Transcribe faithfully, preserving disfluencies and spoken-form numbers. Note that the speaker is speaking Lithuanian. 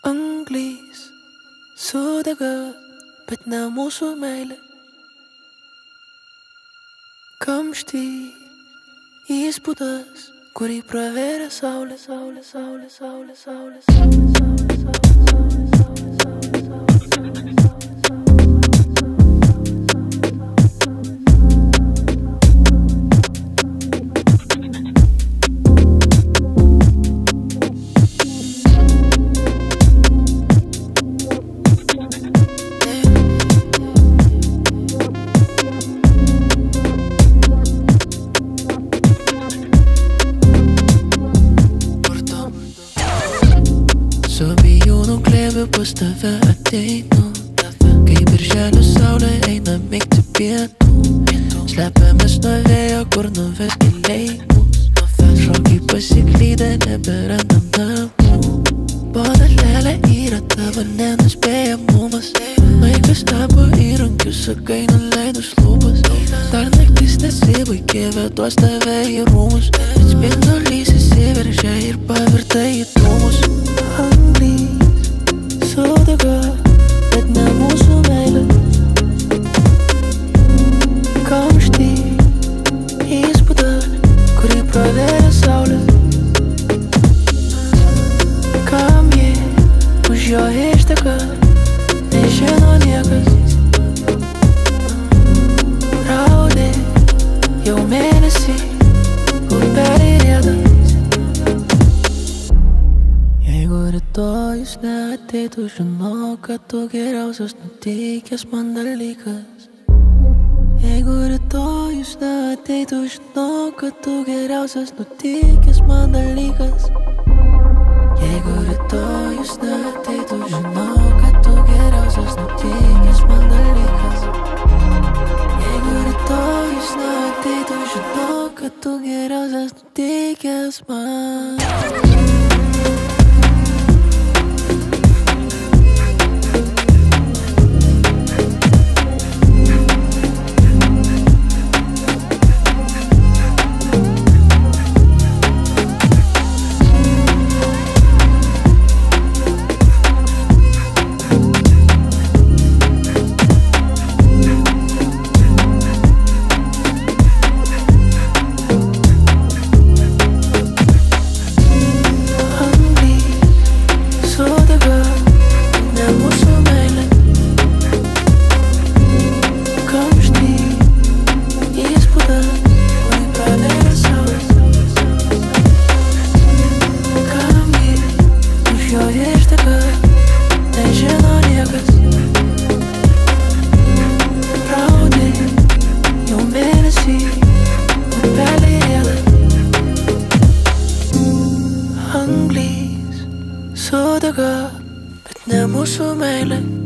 Anglys sudega, bet ne mūsų meilė. Kamštį įspūdas, kurį pravėrė saulė, saulė, saulė, saulė, saulė, saulė, saulė, saulė, su bijūnų glėbiu pas tave ateinu, kai birželio saulė eina mėgti pietų. Slepiamės nuo vėjo, kur nuves giliai mus. Šokiai pasiklydę, neberandam namų. Bodalėlė yra tavo nenuspėjamumas. Laikas tapo įrankiu, sakai nuleidus lūpas. Dar naktis nesibaigė, veduos tave į rūmus. Spindulys įsiveržė ir pavirta į dūmus. Anglys sudega, bet ne mūsų meilė. Kamštį įspūdas, kurį pravėrė saulė. Kam ji už jo išteka, nežino niekas. Raudė jau mėnesį, upelį rieda. Jeigu rytojus neateitų, žinau, kad tu geriausias nutikęs man dalykas. Jeigu rytojus neateitų, žinau, kad tu geriausias nutikęs man dalykas. Jeigu rytojus neateitų, žinau, kad tu geriausias nutikęs man dalykas. Jeigu rytojus neateitų, žinau, kad tu geriausias nutikęs man. Anglys sudega, bet ne mūsų meilė.